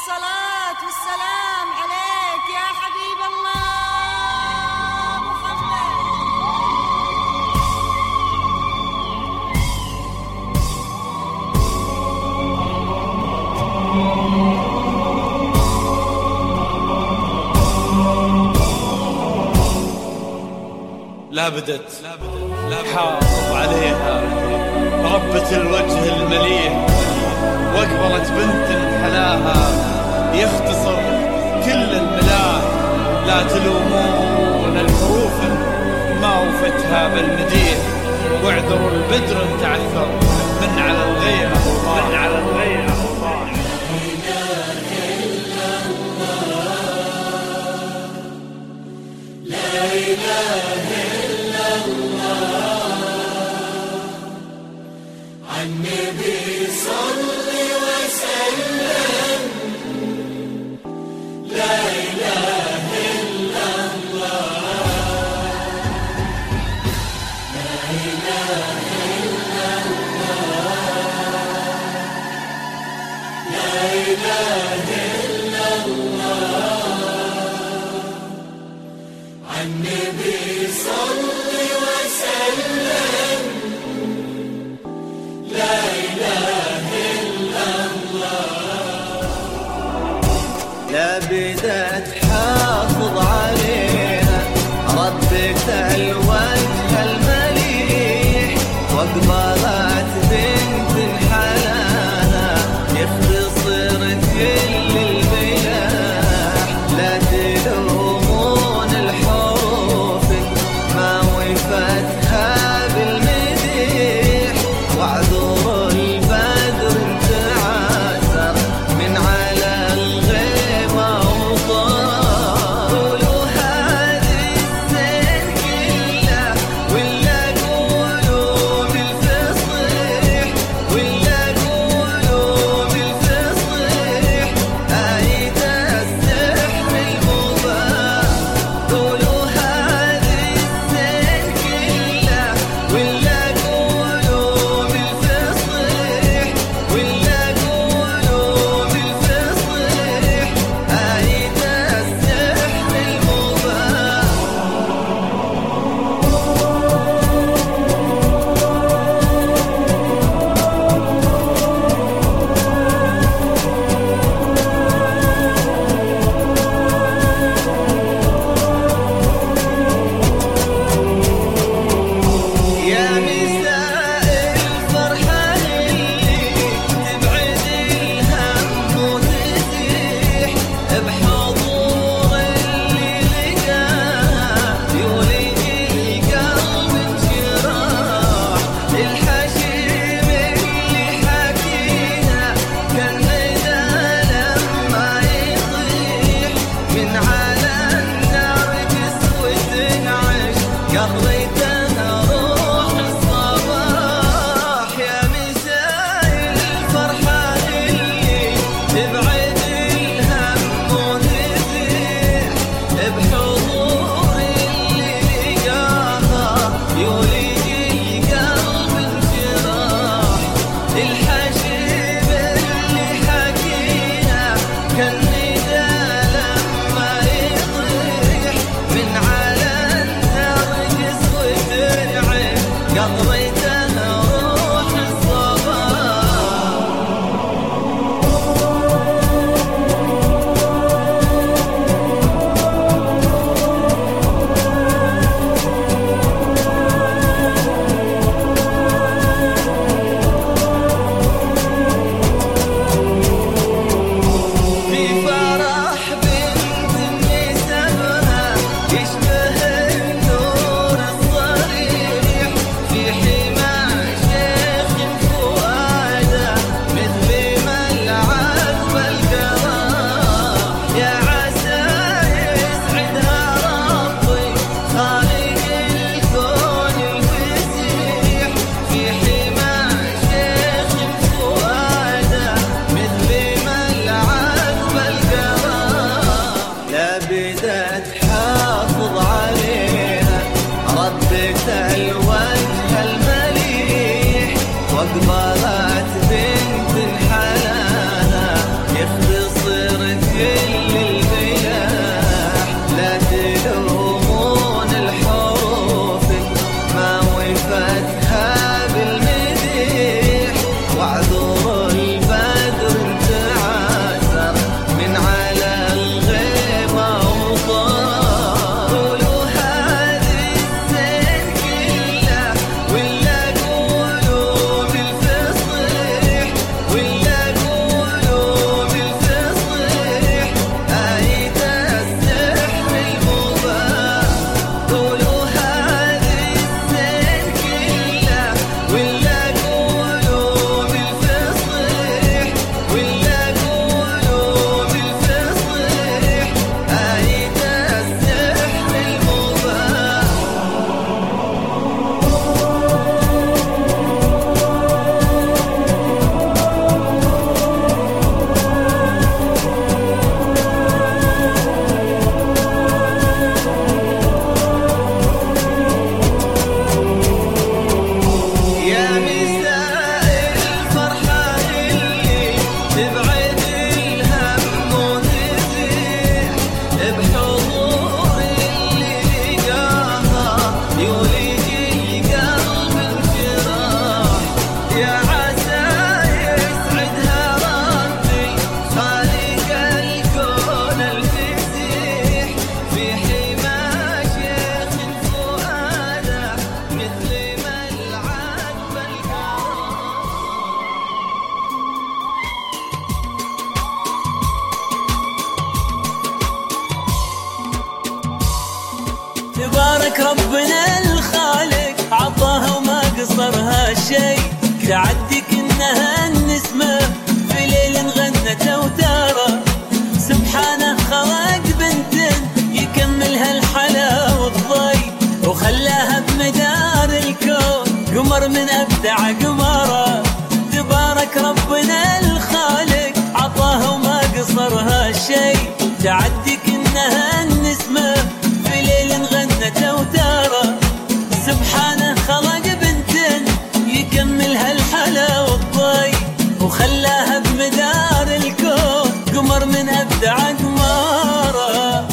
الصلاة والسلام عليك يا حبيب الله محمد. لا بدت حافظ عليها ربة الوجه المليح، واقبلت بنت حلاها يختصر كل الملاح. لا تلومون الحروف ما وفتها بالمديح، واعذروا البدر تعثر من على الغيمة وطاح. لا إله إلا الله عن النبي صل وسلم. لا إله إلا الله، لا إله إلا الله، لا إله إلا الله عن النبي صل وسلم. لا إله إلا الله. لا بدأت حافظ عليها ربك الوجه المليح، واقبلت بنت حلاها يختصر كل الملاح. لا تلومون الحروف ما وفتها بالمديح، واعذروا البدر تعاسر من على الغيمة وطار. قولوا هذه السن كله ولا قولوا بالفصيح، ولا قولوا بالفصيح آية السحر المباح. قولوا هذه السن كله ولا قولوا بالفصيح، ولا قولوا بالفصيح آية السحر المباح. يا مساء الفرحة اللي تبعد الهم وتزيح، بحضور اللي لقاها يولد القلب انشراح. الحشيم اللي حكيها كان ندى لما يطيح، من على النار تسوى تنعش قضيتها روح الصباح. يا مساء الفرحة اللي تبعد الهم وتزيح، بحضور اللي لقاها يولد القلب انشراح. الحشيم اللي حكيها كان ندى لما يطيح، من على النار تسوى تنعم قضيتها روح الصباح. في فرح بنت نسبها يشبه النور الصريح، في حمى شيخ فؤاده مثل ملعب بالقرار. يا عسى يسعدها ربي خالق الكون الفسيح، في حمى شيخ فؤاده مثل ملعب بالقرار. لا بدأت حافظ عليها ربك الوجه المليح، واقبلت بنت حلاها يختصر يا عسى يسعدها ربي خالق الكون الفسيح في حمى شيخ فؤاده مثل ملعب تبارك ربنا الخالق عطاها وما قصرها شيء، تعدي كأنها النسمة في ليل غنت أوتارة. سبحانه خلق بنت يكملها الحلا والضي، وخلاها بمدار الكون قمر من أبدع قمارة. تبارك ربنا الخالق عطاها وما قصرها شيء، تعدي كأنها النسمة في ليل غنت أوتارة. سبحانه خلق بنت يكملها الحلا والضي، وخلاها بمدار الكون قمر من أبدع قمارة.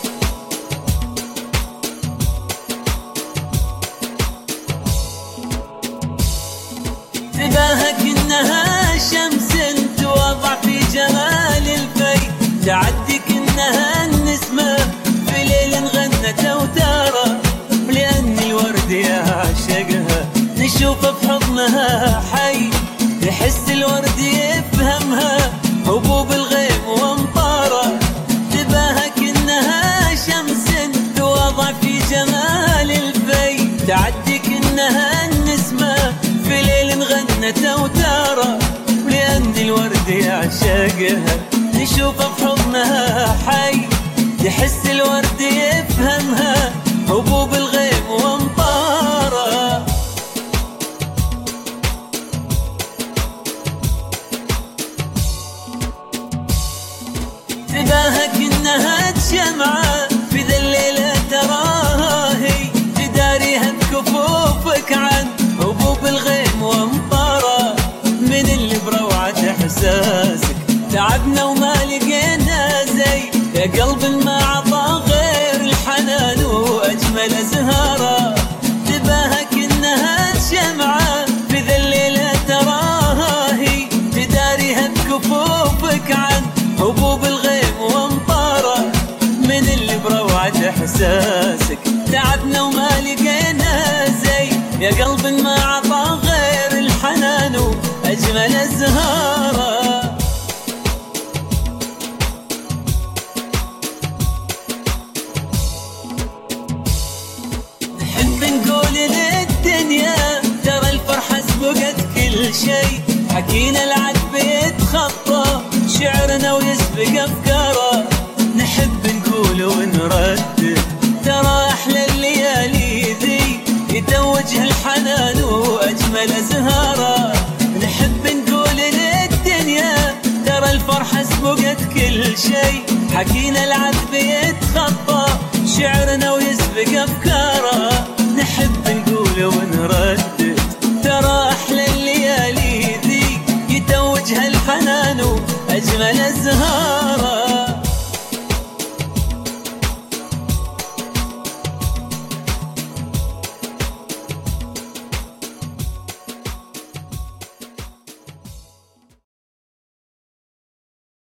تباهى كأنها شمس توضع في جمال الفي، تعدي كأنها النسمة في ليل غنت أوتارة. لأن الورد يعشقها نشوفه بحضنها حي، يحس الورد يفهمها هبوب الغيم وامطاره. تباهى كأنها شمس توضع في جمال الفي، تعدي كأنها النسمة في ليل غنت أوتارة. لأن الورد يعشقها نشوفه بحضنها حي، يحس الورد يفهمها هبوب الغيم وامطاره. تباهى كأنها شمعة في ذا الليلة تراها هي، تداريها بكفوفك عن هبوب الغيم وامطاره. من اللي بروعة احساسك تعبنا وما لقينا زي، يا قلب ما عطى غير الحنان واجمل ازهاره. تباهى كأنها شمعة في ذا الليلة تراها هي، تداريها بكفوفك عن هبوب الغيم وامطاره. من اللي بروعة احساسك تعبنا وما لقينا زي، يا قلب ما عطى غير الحنان واجمل ازهاره. نحب نقول للدنيا ترى الفرحة سبقت كل شيء، حكينا العذب يتخطى شعرنا ويسبق أفكاره. نحب نقول ونردد ترى أحلى الليالي ذي، يتوجه الحنان وأجمل أزهاره. نحب نقول للدنيا ترى الفرحة سبقت كل شيء، حكينا العذب يتخطى شعرنا ويسبق أفكاره. نحب نقول ونردد ترى أحلى الليالي ذي، يتوجه الحنان وأجمل أزهاره.